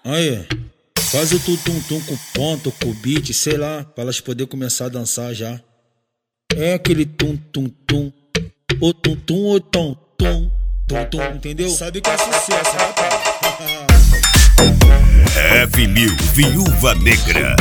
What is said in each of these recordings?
Aí, faz o tum-tum-tum com ponto, com beat, sei lá, pra elas poderem começar a dançar já. É aquele tum-tum-tum, o tum-tum, o tom-tum, tum-tum, entendeu? Sabe que é sucesso, né, pai? F1000, Viúva Negra.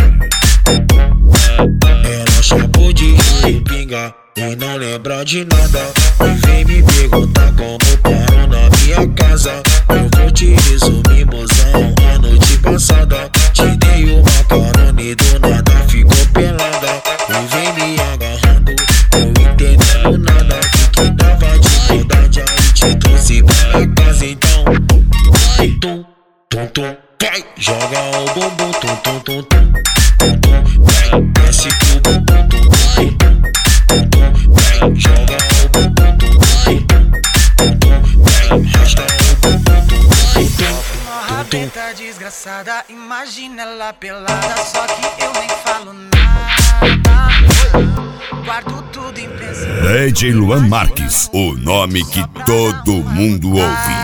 Ela chamou de pinga e não lembra de nada. E vem me perguntar como paro na minha casa. Eu vou te resumir, mozão, a noite passada te dei uma carona e do nada ficou pelada. E vem me agarrando, eu entendendo nada. Que tava de saudade, aí te trouxe pra minha casa. Então, tum, tum, tum, vai, joga o bumbum, tum, tum, tum, tum, tum, tum, vai, desce pro bumbum, tum, tum, tum, tum, vai, joga o bumbum, tum, tum, tum, tum, vai, arrasta o bumbum, tum, tum, tum. Uma rabeta desgraçada, imagina ela pelada, só que eu nem falo nada. Guardo tudo em pensamento. DJ Luan Marques, o nome que todo mundo ouve.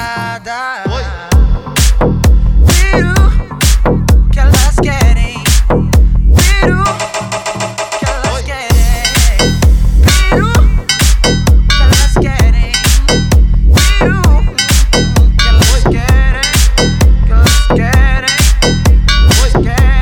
Que elas querem, piru, que elas querem, piru, que elas querem, piru, que elas querem, que elas querem, elas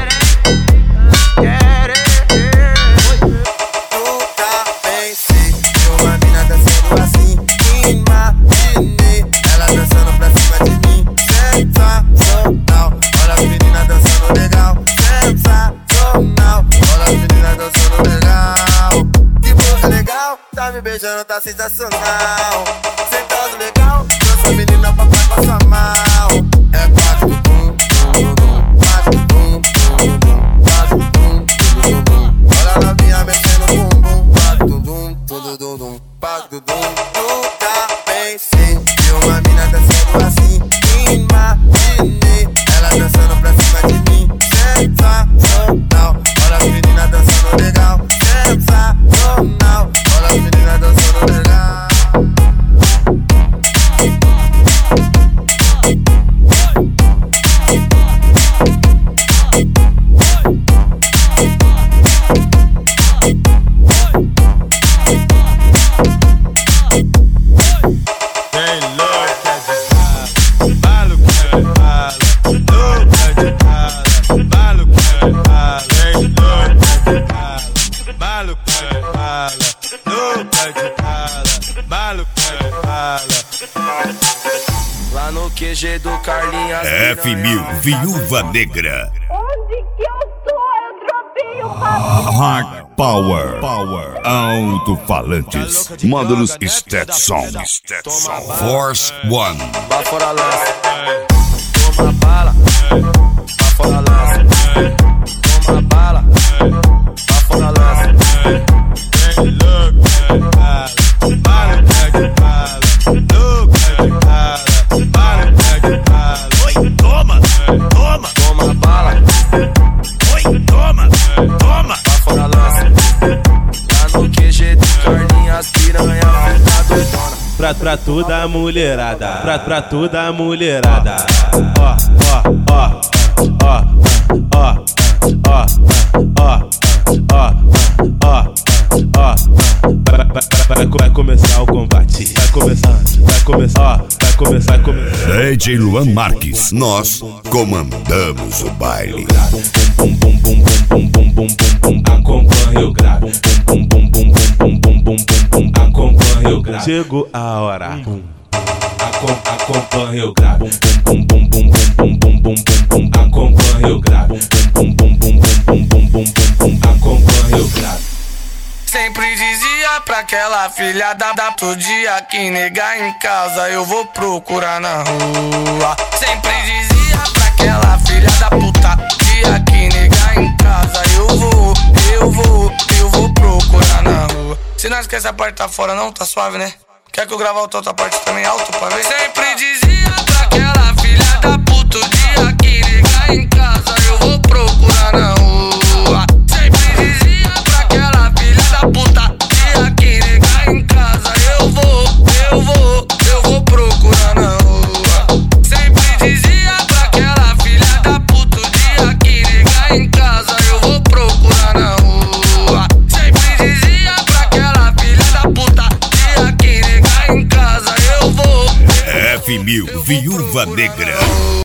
querem. Nunca pensei em uma mina dançando assim. Imaginei ela dançando pra cima de mim. Sensacional, olha as meninas dançando legal. Sensacional, olha as meninas dançando legal. Que boca legal, tá me beijando, tá sensacional. Sentado legal, dança menina, papai passa mal. É quatro tum, tum, tum, quatro tum, tum, tum, quatro tum, tum, tum. Olha a novinha mexendo no bumbum. Quatro tum, tum, tum, tum, quatro tum. Nunca pensei em uma mina dançando assim. Imaginei ela dançando pra cima de mim. Sensacional, olha as meninas dançando legal. Sensacional, olha as meninas dançando legal. Lá no QG do Carlinhos F1000, Viúva Negra. Onde que eu tô? Eu dropei o papo. Hard Power. Alto-falantes. Módulos Stetson. Force One. Vai fora lança. Toma bala. Vai fora lança. Toma bala. Vai fora lança. Toma bala. Oi, toma. Vai fora lança. Lá no QG do Carlinhos, piranha fica doidona. Pra toda a mulherada, pra toda a mulherada. Vai começar o combate. Vai começar. DJ Luan Marques, nós comandamos o baile. Acompanha o grave. Acompanha o grave. Chegou a hora. Acompanha o grave. Acompanha o grave. Acompanha o grave. Sempre dizia pra aquela filha da todo dia que negar em casa eu vou procurar na rua. Sempre dizia pra aquela filha da puta dia que negar em casa eu vou procurar na rua. Se não esquece a parte tá fora não, tá suave né? Quer que eu grave a outra parte também alto pra ver? Sempre dizia pra aquela filha da puta dia que negar em casa eu vou procurar na rua. Sempre dizia pra aquela filha da puta dia que negar em casa eu vou procurar na rua. Sempre dizia pra aquela filha da puta F1000 Viúva Negra.